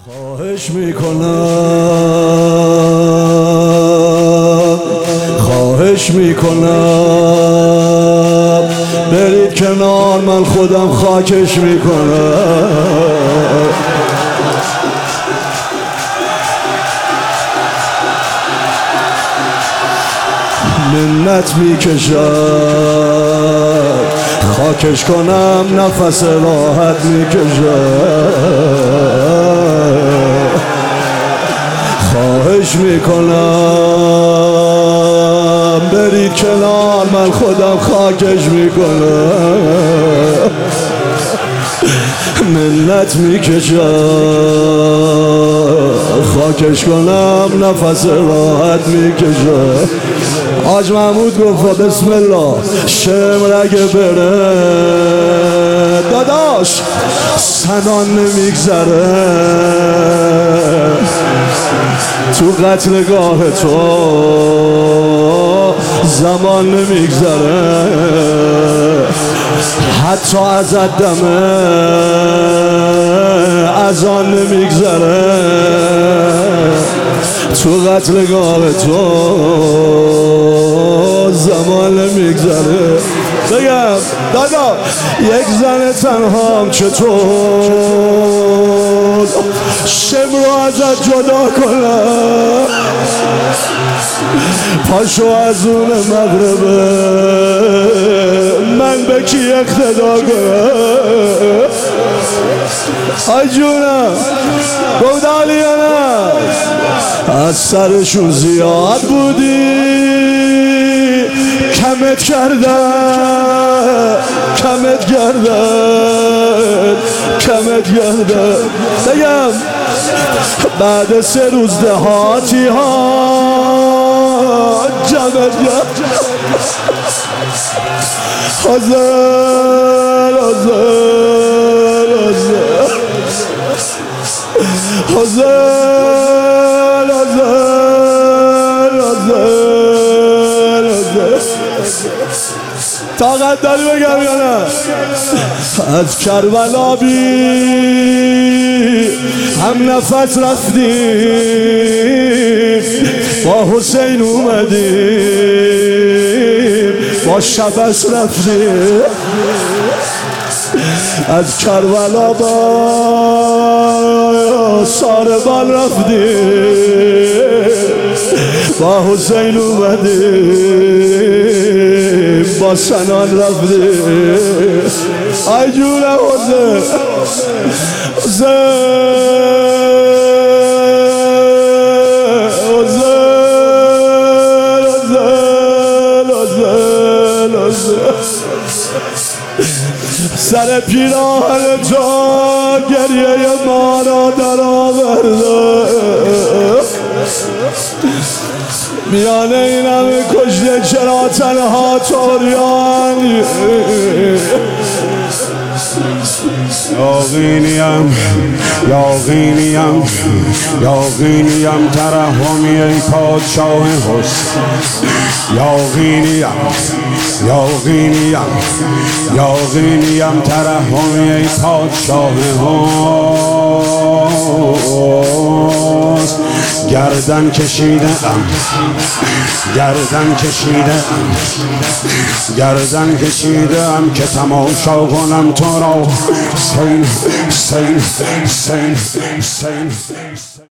خواهش میکنم برید کنار، من خودم خاکش میکنم. منت میکشم خاکش کنم، نفس راحت میکشم. خواهش میکنم برید کنار، من خودم خاکش میکنم. منت میکشم خاکش کنم، نفس راحت میکشم. حاج محمود گفت بسم الله شمر اگه بره داداش سنان نمیگذره، تو قتلگاه تو زمان نمیگذره، حتی از دمه از آن نمیگذره، تو قتلگاه تو زمان نمیگذره. بگم دادا یک زن تنهام چطور شم رو ازت جدا کنم؟ پاشو از اون مغربه من به کی اقتدا کنم؟ آی جونم گودالی یا نه؟ از سرشون زیاد بودی کمت کردن بگم بعد 3 روز دهاتی ها جمت کردن. طاقت داری بگم یا نه؟ از کربلا بی هم نفس رفتیم، با حسین اومدیم، با شبس رفتیم. از کربلا با ساربان رفتیم، با حسین اومدیم، با سنان رفتیم. ای جونم سر پیراهن تو گریه ما را در آورده، میانه این همه کشته چرا تنها طوریانی؟ یاغینیم ترحمی ای پادشاه حسن، یاغینیم ترحمی ای پادشاه حسن. گردن کشیدم که تماشا کنم تو را. سین